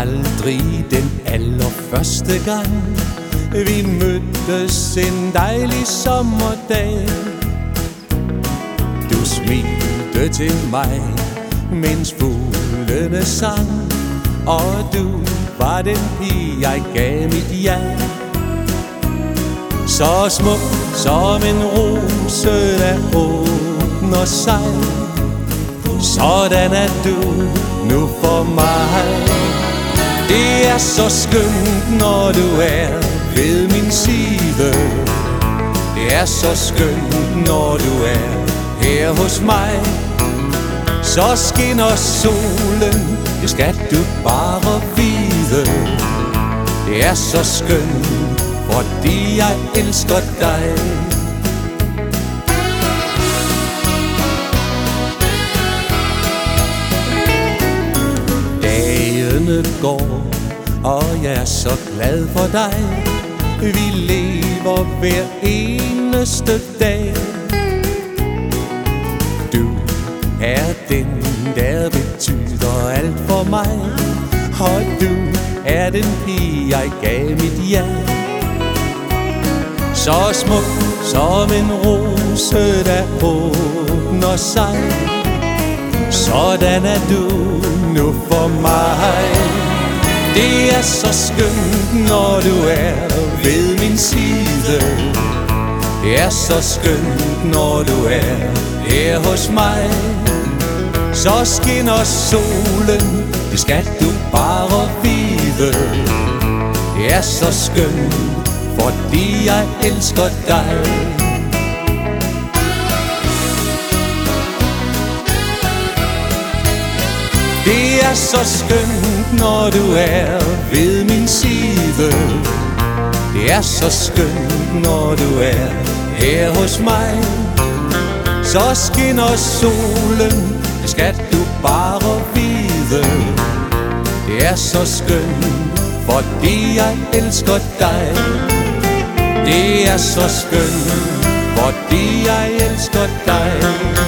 aldrig den allerførste gang vi mødtes en dejlig sommerdag. Du smilte til mig, mens fuglene sang, og du var den pige, jeg gav mit ja. Så smuk som en rose, der åbner sig. Sådan er du nu for mig. Det er så skønt, når du er ved min side. Det er så skønt, når du er her hos mig. Så skinner solen, det skal du bare vide. Det er så skønt, fordi jeg elsker dig. Dagene går, og jeg er så glad for dig. Vi lever hver eneste dag. Du er den, der betyder alt for mig, og du er den pige, jeg gav mit ja. Så smuk som en rose, der åbner sig. Sådan er du nu for mig. Det er så skønt, når du er ved min side. Det er så skønt, når du er her hos mig. Så skinner solen, det skal du bare vide. Det er så skønt, fordi jeg elsker dig. Det er så skønt, når du er ved min side. Det er så skønt, når du er her hos mig. Så skinner solen, det skal du bare vide. Det er så skønt, fordi jeg elsker dig. Det er så skønt, fordi jeg elsker dig.